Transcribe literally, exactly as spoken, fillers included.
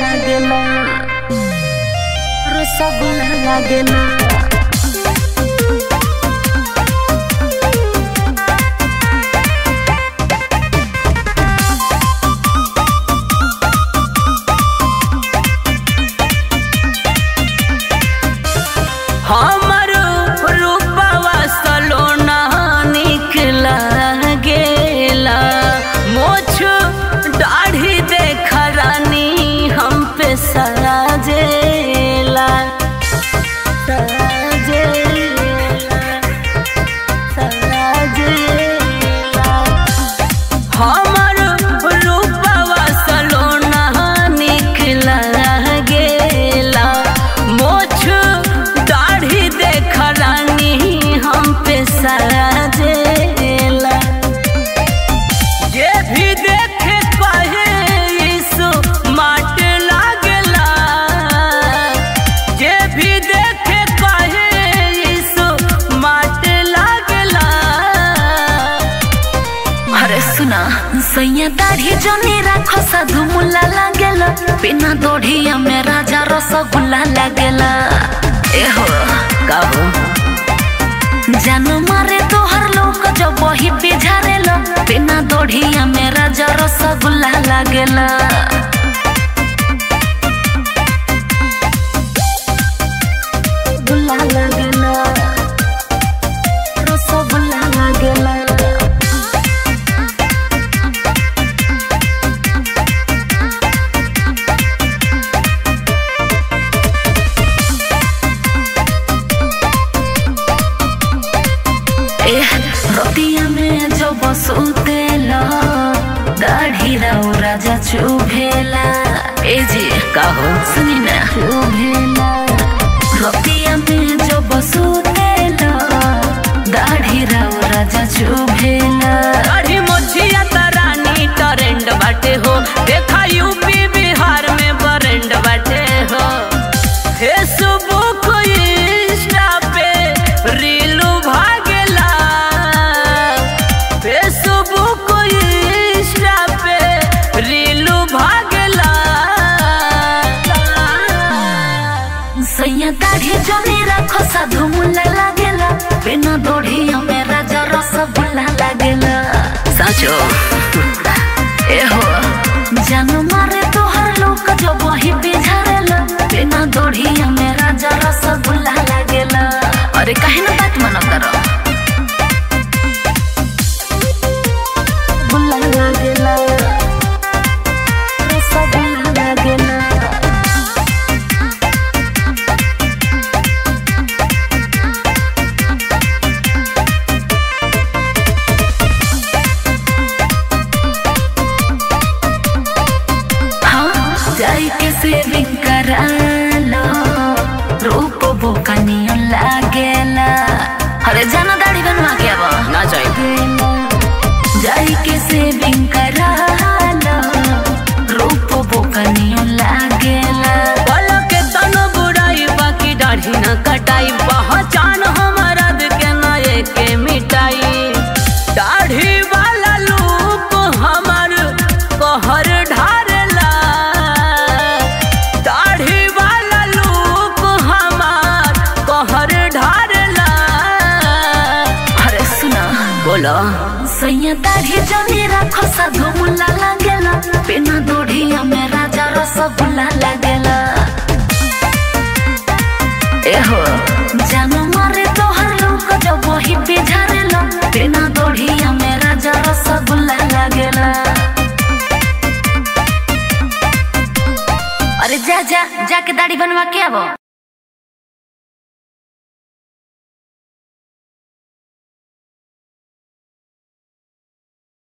लागेला रसगुल्ला लागेला। हमर रूपवा सलोना निक लागेला, मोछ दाढ़ी देख रानी हम पे सराजेला सराजेला सराजेला। हमर रूपवा सलोना निक लागेला, मोछ दाढ़ी देख रानी हम पे सराजेला। ये भी देखे कहे यीशु माट लागेला, ये भी देखे कहे यीशु माट लागेला। अरे सुना सैया दाढ़ी जनी राखो साधु मुल्ला लागेला, बिना दोढ़िया में राजा रसगुल्ला लागेला। एहो काहो जानो मारे तोहर लोग जब वही बिझारेलो, बिना दोढ़िया में राजा रसगुल्ला लागेला। गुल्ला लागेला रसगुल्ला लागेला। रतिया में जो बसूतेला, दाढ़ी राव राजा चुभेला। ए जी काहो सुनी ना चुभेला। रतिया में जो बसूतेला, दाढ़ी राव राजा चुभेला। दाढ़ी मोछिया तरानी ट्रेंड बाटे हो, देखा यूपी बिहार में ब्रांड बाटे हो। फेसबुक इंस्टा पे रीलू भागेला, फेसबुक इंस्टा पे रीलू भागेला। सैया दाढ़ी जनी राखो साधु मुल्ला लागेला, बिना दोढ़िया में राजा रसगुल्ला लागेला। साचो एहो जानो मारे तोहर लोग जो वही बिझारेला, बिना दोढ़िया में राजा रसगुल्ला लागेला। अरे काहे ना बात मानत रहो। गुल्ला लागेला रसगुल्ला लागेला। जाई के सेविंग करालो, रूप बोकनियो लागेला। अरे जाना दाढ़ी बनवा के अब ना चाहिए। जाई के सेविंग करालो, रूप बोकनियो लागेला। बोलो के तनो बुराई बाकी दाढ़ी न कटाई, पहचान हमारा के ना के मिटाई। दाढ़ी वाला लोग हमार कहर ढारेला, दाढ़ी वाला लोग हमार कहर ढारेला। अरे सुना बोलो सैया दाढ़ी जनी राखो साधु मुल्ला लागेला, बिना दोढ़िया में राजा रसगुल्ला लागेला। एहो जानो मारे तोहर लोग जब वही बिझारेलो, बिना दोढ़िया में राजा रसगुल्ला लागेला। अरे जा जा जाके दाढ़ी बनवा के आवो।